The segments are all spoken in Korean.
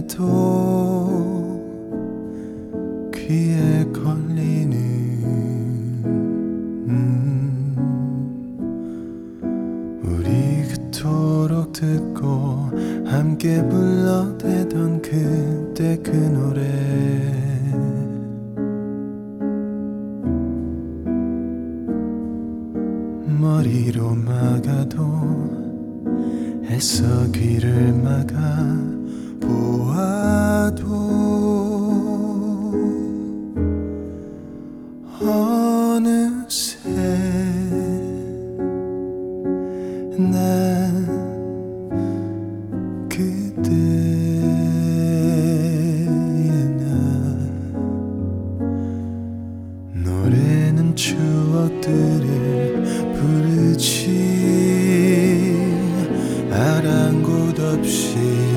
때도 귀에 걸리는 우리 그토록 듣고 함께 불러대던 그때 그 노래 머리로 막아도 애써 귀를 막아 보아도 어느새 난 그대의 나 노래는 추억들을 부르지 아랑곳 없이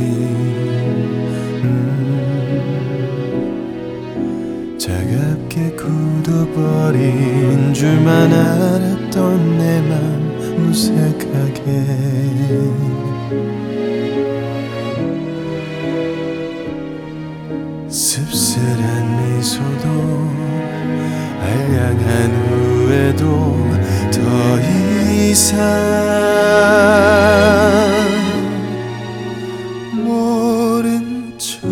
차갑게 굳어버린 줄만 알았던 내 맘 무색하게 씁쓸한 미소도 알량한 후회도 더 이상 모른 척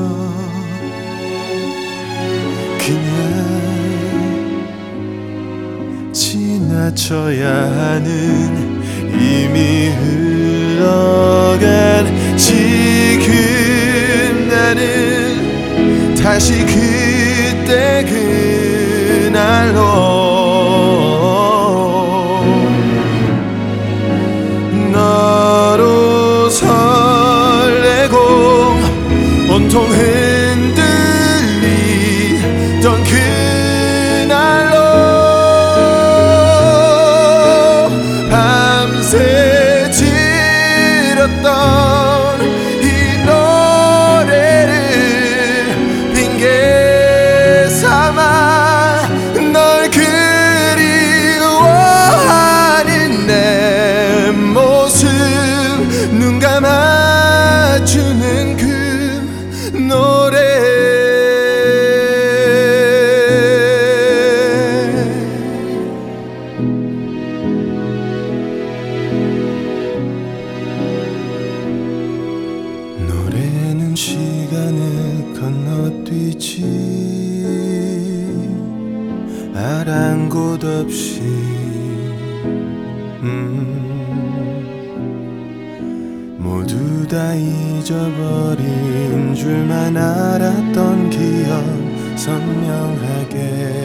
그냥 지나쳐야 하는 이미 흘러간 지금 나는 다시 그때 그날로 너로 설레고 온통 흔들리던 그날로 밤새 지렸던 이 노래를 핑계 삼아 널 그리워하는 내 모습 눈 감아주는 그 노래 노래는 시간을 건너뛰지 아랑곳 없이 모두 다 잊어버린 줄만 알았던 기억 선명하게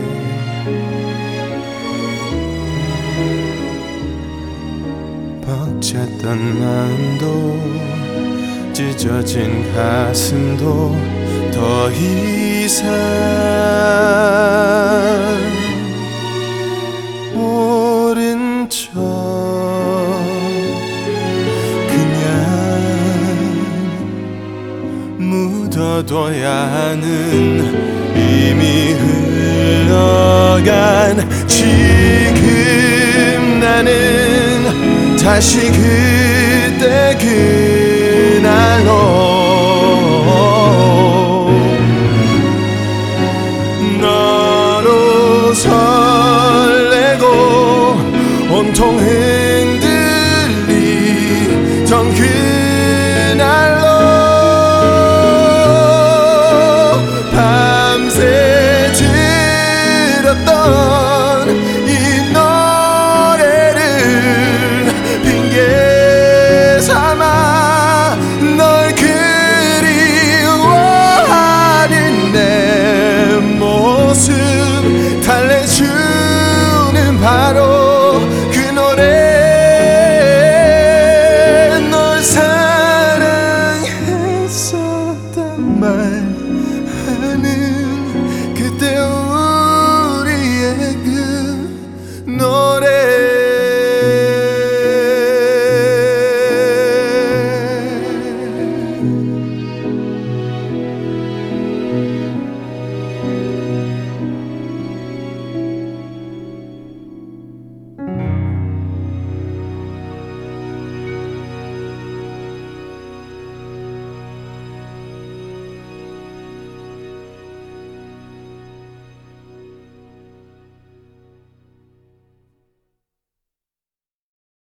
벅찼던 마음도 찢어진 가슴도 더 이상 모른 척 그냥 묻어둬야 하는 이미 흘러간 지금 나는 다시 그때 그